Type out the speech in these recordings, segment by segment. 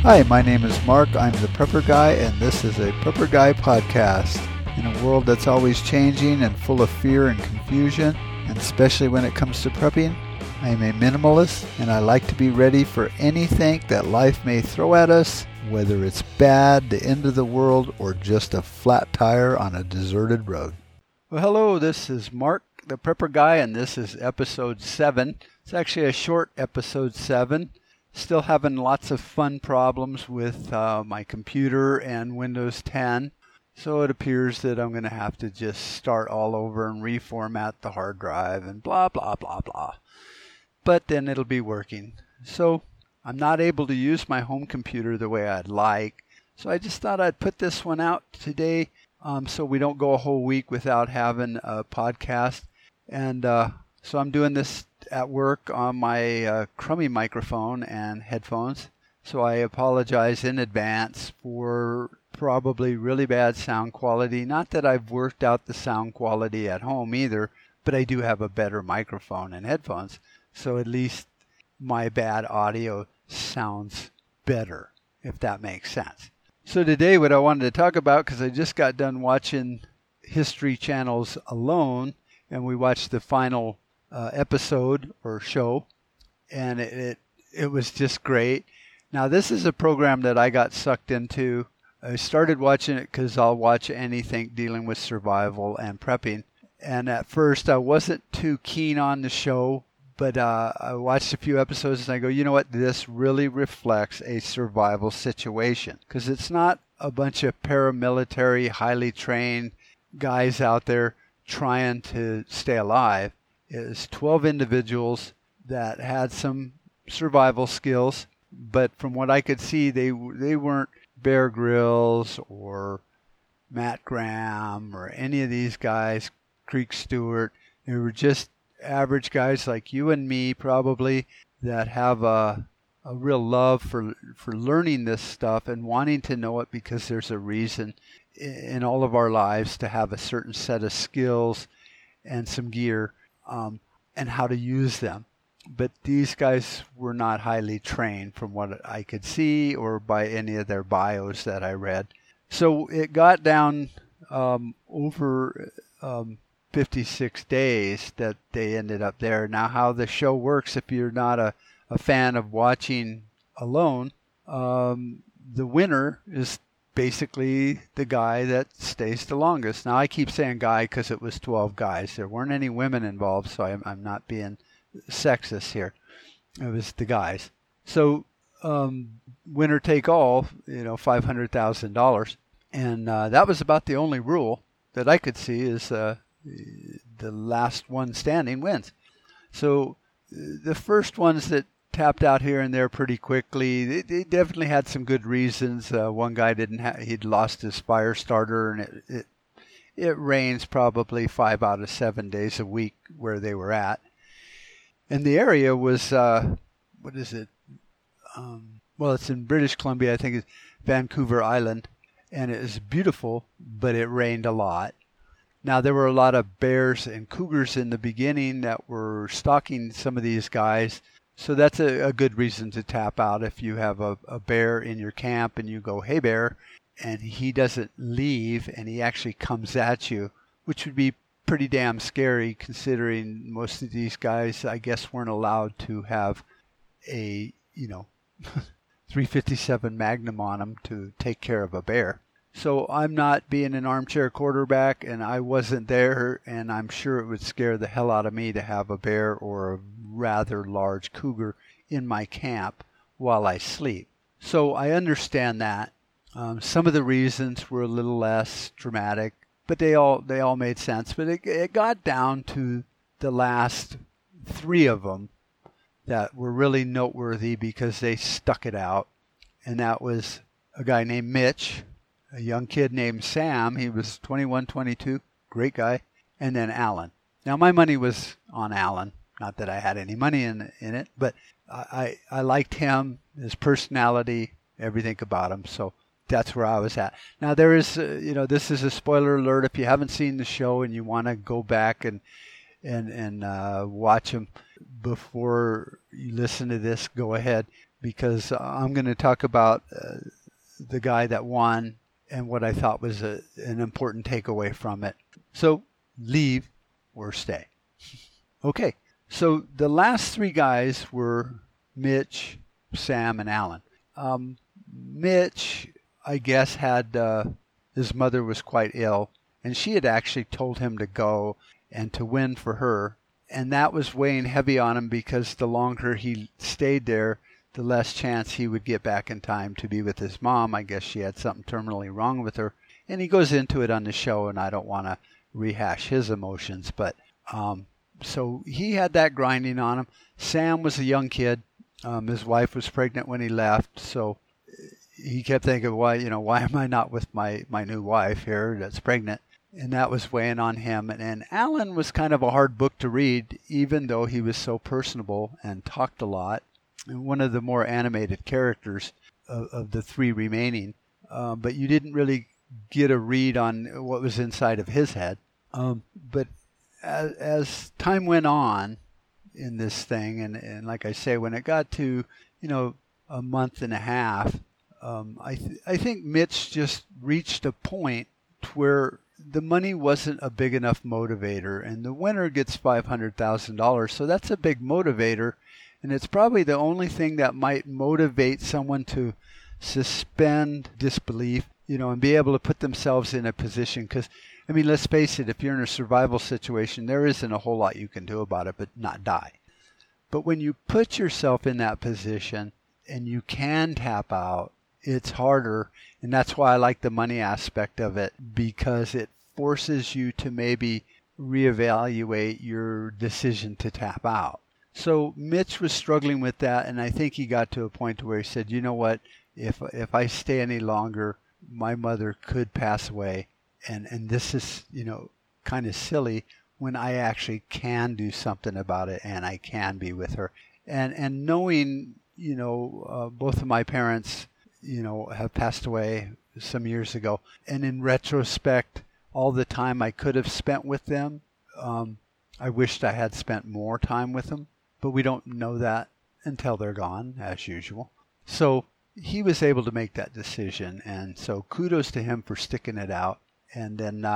Hi, my name is Mark. I'm the Prepper Guy, and this is a Prepper Guy podcast. In a world that's always changing and full of fear and confusion, and especially when it comes to prepping, I am a minimalist, and I like to be ready for anything that life may throw at us, whether it's bad, the end of the world, or just a flat tire on a deserted road. Well, hello, this is Mark, the Prepper Guy, and this is episode 7. It's actually a short episode 7. Still having lots of fun problems with my computer and Windows 10. So it appears that I'm going to have to just start all over and reformat the hard drive and blah, blah, blah, blah. But then it'll be working. So I'm not able to use my home computer the way I'd like. So I just thought I'd put this one out today so we don't go a whole week without having a podcast. And so I'm doing this at work on my crummy microphone and headphones. So I apologize in advance for probably really bad sound quality. Not that I've worked out the sound quality at home either, but I do have a better microphone and headphones. So at least my bad audio sounds better, if that makes sense. So today what I wanted to talk about, because I just got done watching History Channel's Alone, and we watched the final episode or show, and it was just great. Now this is a program that I got sucked into. I started watching it because I'll watch anything dealing with survival and prepping. And at first I wasn't too keen on the show, but I watched a few episodes and I go, you know what, this really reflects a survival situation. Because it's not a bunch of paramilitary, highly trained guys out there trying to stay alive. Is 12 individuals that had some survival skills, but from what I could see, they weren't Bear Grylls or Matt Graham or any of these guys, Creek Stewart. They were just average guys like you and me probably that have a real love for learning this stuff and wanting to know it because there's a reason in all of our lives to have a certain set of skills and some gear. And how to use them. But these guys were not highly trained from what I could see or by any of their bios that I read. So it got down over 56 days that they ended up there. Now how the show works, if you're not a fan of watching Alone, the winner is basically the guy that stays the longest. Now I keep saying guy because it was 12 guys. There weren't any women involved, so I'm not being sexist here. It was the guys. So winner take all, $500,000. And that was about the only rule that I could see is the last one standing wins. So the first ones that tapped out here and there pretty quickly. They definitely had some good reasons. One guy he'd lost his fire starter, and it rains probably 5 out of 7 days a week where they were at. And the area was, what is it? Well, it's in British Columbia. I think it's Vancouver Island, and it was beautiful, but it rained a lot. Now, there were a lot of bears and cougars in the beginning that were stalking some of these guys. So that's a good reason to tap out if you have a bear in your camp and you go, hey, bear, and he doesn't leave and he actually comes at you, which would be pretty damn scary considering most of these guys, I guess, weren't allowed to have a, 357 Magnum on them to take care of a bear. So I'm not being an armchair quarterback, and I wasn't there, and I'm sure it would scare the hell out of me to have a bear or a rather large cougar in my camp while I sleep. So I understand that. Some of the reasons were a little less dramatic, but they all made sense. But it got down to the last 3 of them that were really noteworthy because they stuck it out. And that was a guy named Mitch, a young kid named Sam. He was 21, 22, great guy. And then Alan. Now my money was on Alan. Not that I had any money in it, but I liked him, his personality, everything about him. So that's where I was at. Now there is, this is a spoiler alert. If you haven't seen the show and you want to go back and watch them before you listen to this, go ahead. because I'm going to talk about the guy that won and what I thought was an important takeaway from it. So leave or stay. Okay, so the last three guys were Mitch, Sam, and Alan. Mitch, I guess, had his mother was quite ill, and she had actually told him to go and to win for her. And that was weighing heavy on him because the longer he stayed there, the less chance he would get back in time to be with his mom. I guess she had something terminally wrong with her. And he goes into it on the show, and I don't want to rehash his emotions. But so he had that grinding on him. Sam was a young kid. His wife was pregnant when he left, so he kept thinking, why am I not with my new wife here that's pregnant? And that was weighing on him. And Alan was kind of a hard book to read, even though he was so personable and talked a lot. And one of the more animated characters of the three remaining. But you didn't really get a read on what was inside of his head. But as time went on in this thing, and like I say, when it got to, a month and a half, I think Mitch just reached a point where the money wasn't a big enough motivator, and the winner gets $500,000. So that's a big motivator, and it's probably the only thing that might motivate someone to suspend disbelief, and be able to put themselves in a position. Because, let's face it, if you're in a survival situation, there isn't a whole lot you can do about it but not die. But when you put yourself in that position and you can tap out, it's harder, and that's why I like the money aspect of it, because it forces you to maybe reevaluate your decision to tap out. So Mitch was struggling with that, and I think he got to a point where he said, you know what, if I stay any longer, my mother could pass away, and this is, kind of silly when I actually can do something about it and I can be with her. And knowing, both of my parents, have passed away some years ago. And in retrospect, all the time I could have spent with them, I wished I had spent more time with them. But we don't know that until they're gone, as usual. So he was able to make that decision. And so kudos to him for sticking it out. And then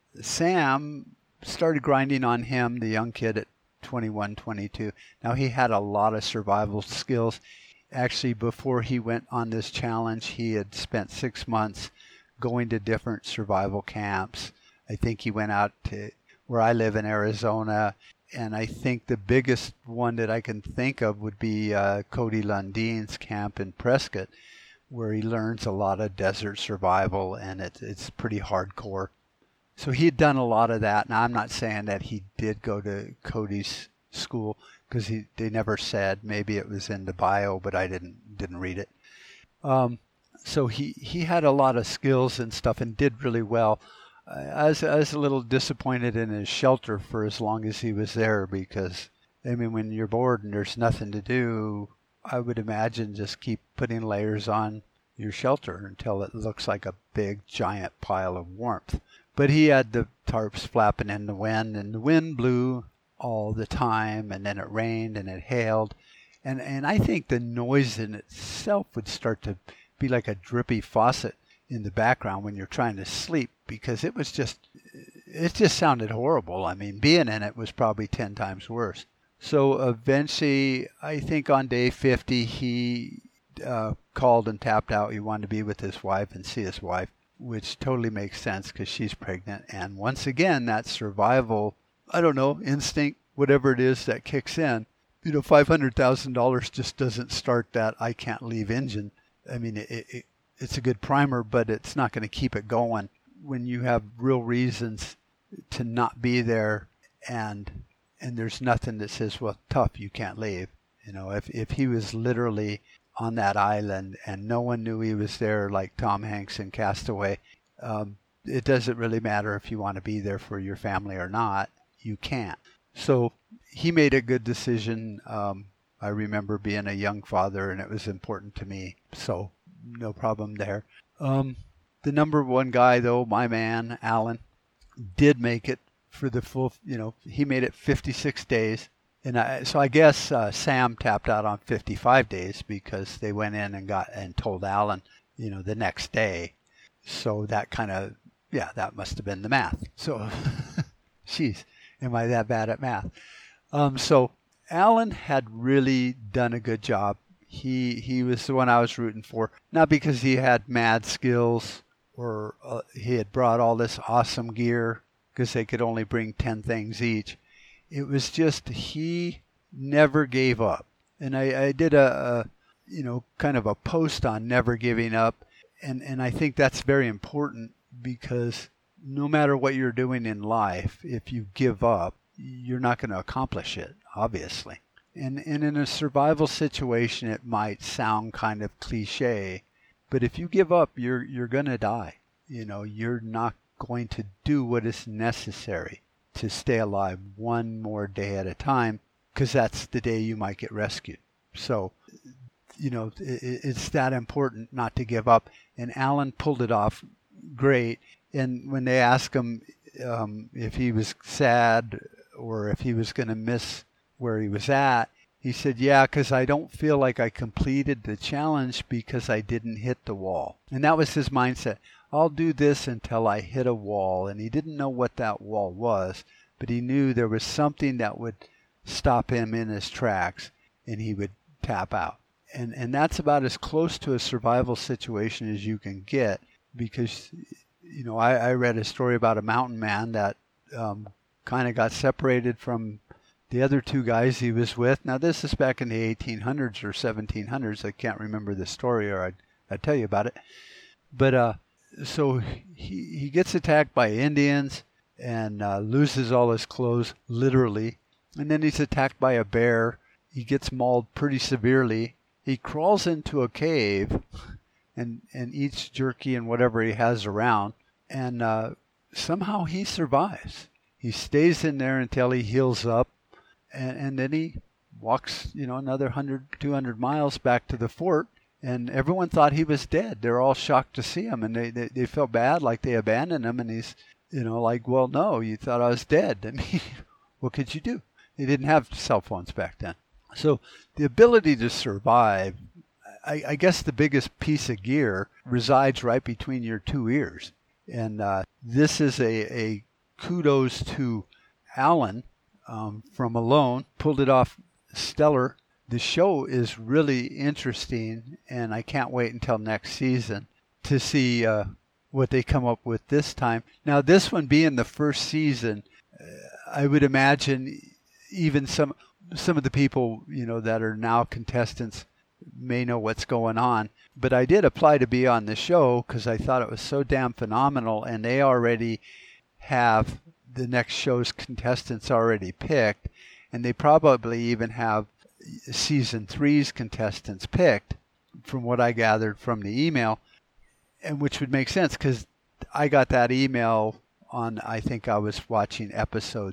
Sam started grinding on him, the young kid at 21, 22. Now, he had a lot of survival skills. Actually, before he went on this challenge, he had spent 6 months going to different survival camps. I think he went out to where I live in Arizona, and I think the biggest one that I can think of would be Cody Lundine's camp in Prescott, where he learns a lot of desert survival, and it's pretty hardcore. So he had done a lot of that. Now, I'm not saying that he did go to Cody's school, because they never said. Maybe it was in the bio, but I didn't read it. So he had a lot of skills and stuff and did really well. I was a little disappointed in his shelter for as long as he was there, because, when you're bored and there's nothing to do, I would imagine just keep putting layers on your shelter until it looks like a big, giant pile of warmth. But he had the tarps flapping in the wind, and the wind blew all the time, and then it rained and it hailed, and I think the noise in itself would start to be like a drippy faucet in the background when you're trying to sleep, because it just sounded horrible. Being in it was probably 10 times worse. So eventually, I think on day 50, he called and tapped out. He wanted to be with his wife and see his wife, which totally makes sense because she's pregnant. And once again, that survival, instinct, whatever it is that kicks in. $500,000 just doesn't start that I can't leave engine. It's a good primer, but it's not going to keep it going when you have real reasons to not be there, and there's nothing that says, well, tough, you can't leave. If he was literally on that island and no one knew he was there, like Tom Hanks in Castaway, it doesn't really matter if you want to be there for your family or not. You can't. So he made a good decision. I remember being a young father, and it was important to me. So no problem there. The number one guy, though, my man, Alan, did make it for the full, he made it 56 days. So I guess Sam tapped out on 55 days because they went in and told Alan, the next day. So that that must have been the math. So, jeez, am I that bad at math? So Alan had really done a good job. He was the one I was rooting for, not because he had mad skills or he had brought all this awesome gear, because they could only bring 10 things each. It was just he never gave up. And I did a kind of a post on never giving up. And I think that's very important, because no matter what you're doing in life, if you give up, you're not going to accomplish it, obviously. And in a survival situation, it might sound kind of cliche, but if you give up, you're going to die. You're not going to do what is necessary to stay alive one more day at a time, because that's the day you might get rescued. So, it's that important not to give up. And Alan pulled it off great. And when they asked him if he was sad or if he was going to miss where he was at, he said, yeah, because I don't feel like I completed the challenge because I didn't hit the wall. And that was his mindset. I'll do this until I hit a wall. And he didn't know what that wall was, but he knew there was something that would stop him in his tracks and he would tap out. And that's about as close to a survival situation as you can get, because, I read a story about a mountain man that kind of got separated from the other two guys he was with. Now, this is back in the 1800s or 1700s. I can't remember the story, or I'd tell you about it. But so he gets attacked by Indians and loses all his clothes, literally. And then he's attacked by a bear. He gets mauled pretty severely. He crawls into a cave and eats jerky and whatever he has around. And somehow he survives. He stays in there until he heals up. And then he walks, another 100, 200 miles back to the fort. And everyone thought he was dead. They're all shocked to see him. And they felt bad, like they abandoned him. And he's, like, well, no, you thought I was dead. I mean, what could you do? They didn't have cell phones back then. So the ability to survive, I guess the biggest piece of gear resides right between your two ears. And this is a kudos to Alan from Alone. Pulled it off stellar. The show is really interesting, and I can't wait until next season to see what they come up with this time. Now, this one being the first season, I would imagine even some of the people, that are now contestants may know what's going on. But I did apply to be on the show because I thought it was so damn phenomenal, and they already have the next show's contestants already picked, and they probably even have season 3's contestants picked, from what I gathered from the email, and which would make sense because I got that email on, I think I was watching episode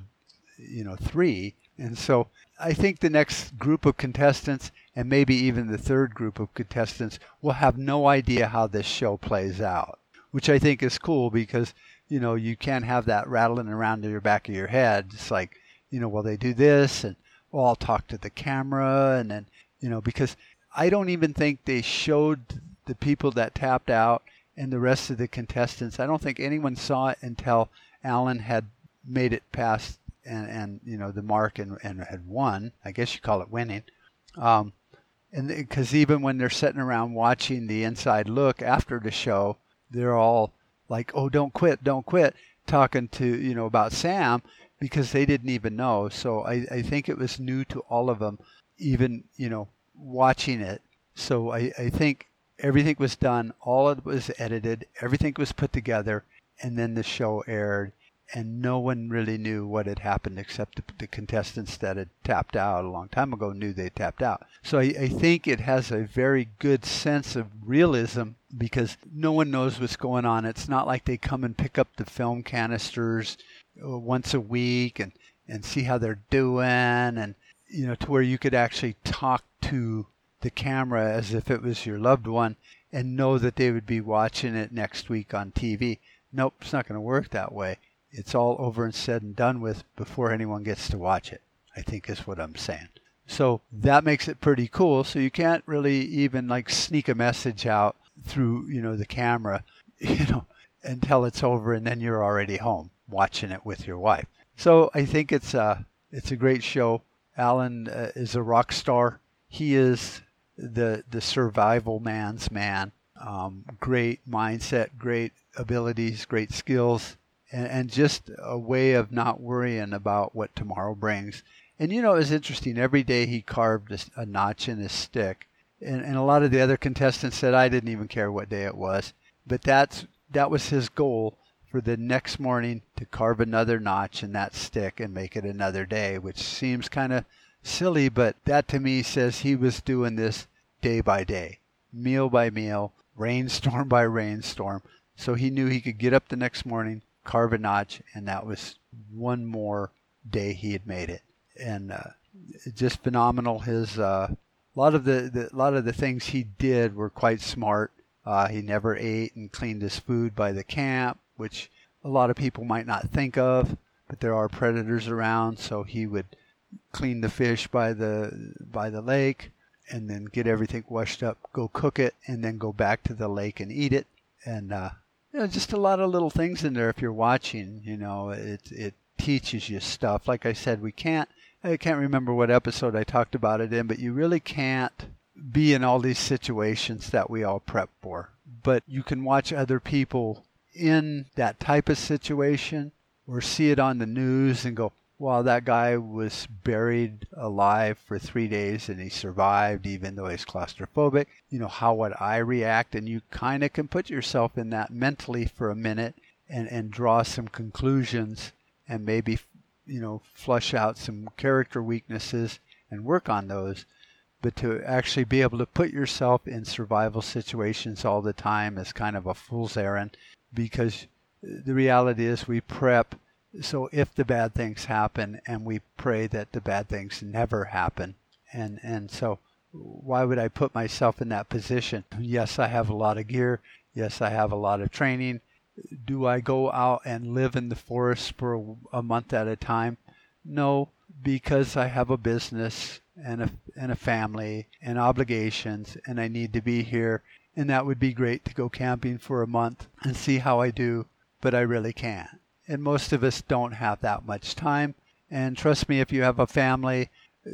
3. And so I think the next group of contestants, and maybe even the third group of contestants, will have no idea how this show plays out, which I think is cool because, you can't have that rattling around in your back of your head. It's like, well, they do this, and I'll talk to the camera, and then, because I don't even think they showed the people that tapped out and the rest of the contestants. I don't think anyone saw it until Alan had made it past and the mark and had won. I guess you call it winning. And because even when they're sitting around watching the inside look after the show, they're all like, oh, don't quit, talking to, about Sam, because they didn't even know. So I think it was new to all of them, even, watching it. So I think everything was done, all of it was edited, everything was put together, and then the show aired. And no one really knew what had happened except the contestants that had tapped out a long time ago knew they tapped out. So I think it has a very good sense of realism because no one knows what's going on. It's not like they come and pick up the film canisters once a week and see how they're doing, and to where you could actually talk to the camera as if it was your loved one and know that they would be watching it next week on TV. Nope, it's not going to work that way. It's all over and said and done with before anyone gets to watch it. I think is what I'm saying. So that makes it pretty cool. So you can't really even like sneak a message out through, the camera, until it's over and then you're already home watching it with your wife. So I think it's a great show. Alan is a rock star. He is the survival man's man. Great mindset, great abilities, great skills, and just a way of not worrying about what tomorrow brings. And it was interesting. Every day he carved a notch in his stick. And a lot of the other contestants said I didn't even care what day it was. But that was his goal for the next morning, to carve another notch in that stick and make it another day, which seems kind of silly, but that to me says he was doing this day by day, meal by meal, rainstorm by rainstorm. So he knew he could get up the next morning, carve a notch, and that was one more day he had made it. And just phenomenal. His a lot of the things he did were quite smart. He never ate and cleaned his food by the camp, which a lot of people might not think of, but there are predators around. So he would clean the fish by the lake, and then get everything washed up, go cook it, and then go back to the lake and eat it. And just a lot of little things in there. If you're watching, it teaches you stuff. Like I said, I can't remember what episode I talked about it in, but you really can't be in all these situations that we all prep for. But you can watch other people in that type of situation or see it on the news and go, wow, that guy was buried alive for 3 days and he survived even though he's claustrophobic. How would I react? And you kind of can put yourself in that mentally for a minute and draw some conclusions and maybe, flush out some character weaknesses and work on those. But to actually be able to put yourself in survival situations all the time is kind of a fool's errand, because the reality is we prep so if the bad things happen, and we pray that the bad things never happen. And so why would I put myself in that position? Yes, I have a lot of gear. Yes, I have a lot of training. Do I go out and live in the forest for a month at a time? No, because I have a business and a family and obligations, and I need to be here. And that would be great to go camping for a month and see how I do, but I really can't. And most of us don't have that much time. And trust me, if you have a family,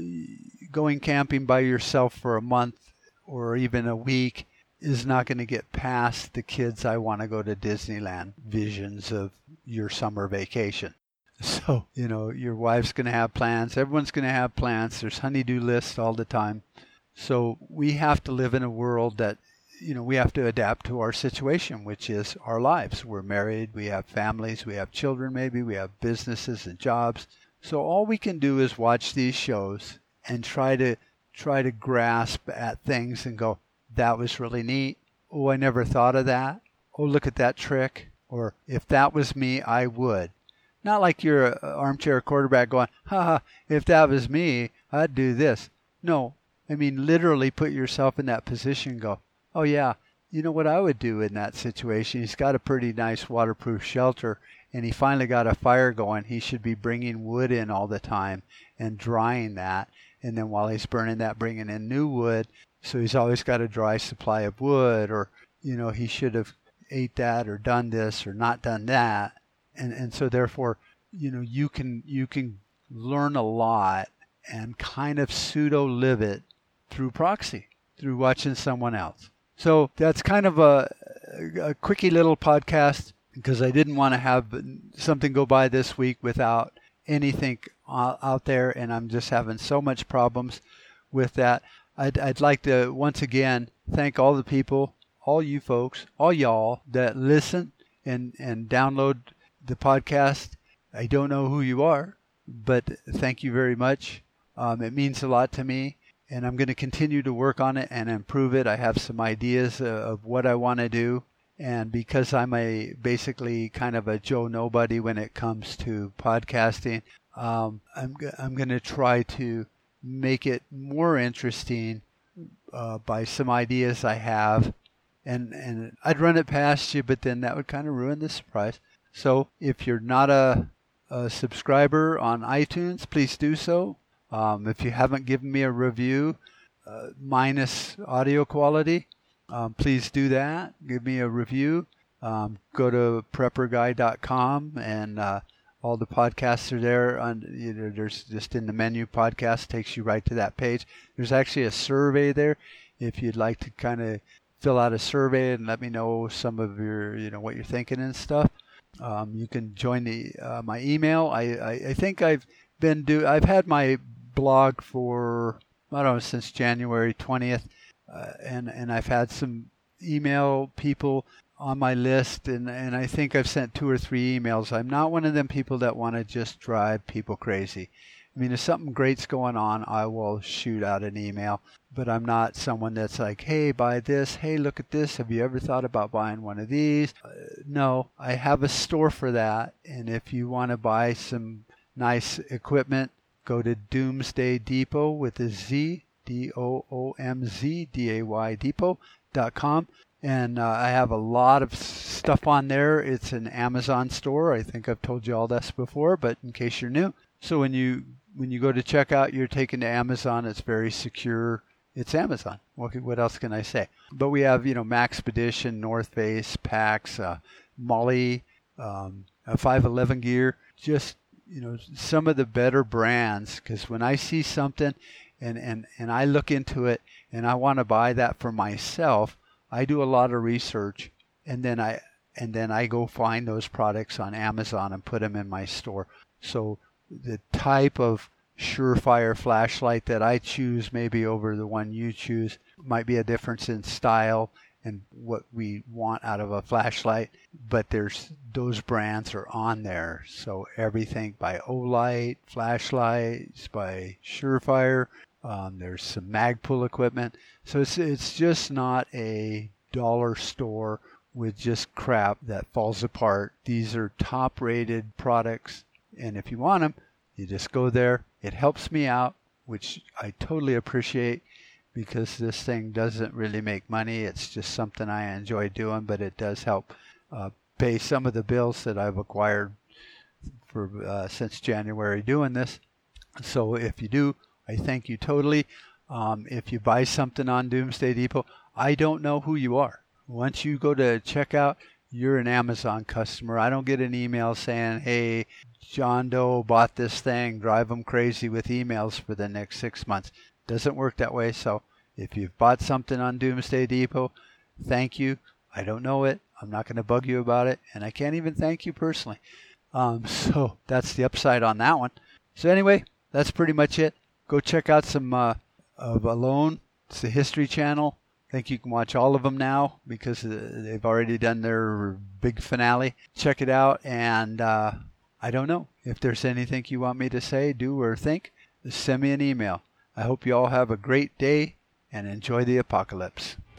going camping by yourself for a month or even a week is not going to get past the kids, I want to go to Disneyland visions of your summer vacation. So, your wife's going to have plans. Everyone's going to have plans. There's honey-do lists all the time. So we have to live in a world that, we have to adapt to our situation, which is our lives. We're married, we have families, we have children maybe, we have businesses and jobs. So all we can do is watch these shows and try to grasp at things and go, that was really neat. Oh, I never thought of that. Oh, look at that trick. Or if that was me, I would. Not like you're an armchair quarterback going, if that was me, I'd do this. No, I mean literally put yourself in that position and go, oh yeah, you know what I would do in that situation? He's got a pretty nice waterproof shelter, and he finally got a fire going. He should be bringing wood in all the time and drying that. And then while he's burning that, bringing in new wood. So he's always got a dry supply of wood, or, he should have ate that or done this or not done that. And so therefore, you can learn a lot and kind of pseudo live it through proxy, through watching someone else. So that's kind of a quickie little podcast, because I didn't want to have something go by this week without anything out there, and I'm just having so much problems with that. I'd like to once again thank all the people, all you folks, all y'all that listen and download the podcast. I don't know who you are, but thank you very much. It means a lot to me. And I'm going to continue to work on it and improve it. I have some ideas of what I want to do. And because I'm basically kind of a Joe Nobody when it comes to podcasting, I'm going to try to make it more interesting by some ideas I have. And I'd run it past you, but then that would kind of ruin the surprise. So if you're not a subscriber on iTunes, please do so. If you haven't given me a review, minus audio quality, please do that. Give me a review. Go to prepperguy.com and all the podcasts are there. There's just in the menu, podcast takes you right to that page. There's actually a survey there. If you'd like to kind of fill out a survey and let me know some of your, what you're thinking and stuff. You can join my email. I think I've had my blog for, I don't know, since January 20th. And I've had some email people on my list, and I think I've sent 2 or 3 emails. I'm not one of them people that want to just drive people crazy. I mean, if something great's going on, I will shoot out an email, but I'm not someone that's like, hey, buy this. Hey, look at this. Have you ever thought about buying one of these? No, I have a store for that, and if you want to buy some nice equipment, go to Doomsday Depot with a Z, DOOMZDAY Depot.com. And I have a lot of stuff on there. It's an Amazon store. I think I've told you all this before, but in case you're new. So when you go to checkout, you're taken to Amazon. It's very secure. It's Amazon. What else can I say? But we have, Maxpedition, North Face, PAX, Molly, 511 gear. Just, some of the better brands. Because when I see something and I look into it and I want to buy that for myself, I do a lot of research, and then I go find those products on Amazon and put them in my store. So the type of Surefire flashlight that I choose maybe over the one you choose might be a difference in style and what we want out of a flashlight, but those brands are on there. So everything by Olight, flashlights by Surefire. There's some Magpul equipment. So it's just not a dollar store with just crap that falls apart. These are top-rated products, and if you want them, you just go there. It helps me out, which I totally appreciate, because this thing doesn't really make money. It's just something I enjoy doing, but it does help pay some of the bills that I've acquired for since January doing this. So if you do, I thank you totally. If you buy something on Doomsday Depot, I don't know who you are. Once you go to checkout, you're an Amazon customer. I don't get an email saying, hey, John Doe bought this thing, drive them crazy with emails for the next 6 months. Doesn't work that way. So if you've bought something on Doomsday Depot, thank you. I don't know it. I'm not going to bug you about it. And I can't even thank you personally. So that's the upside on that one. So anyway, that's pretty much it. Go check out some of Alone. It's the History Channel. I think you can watch all of them now because they've already done their big finale. Check it out. And I don't know if there's anything you want me to say, do, or think. Just send me an email. I hope you all have a great day and enjoy the apocalypse.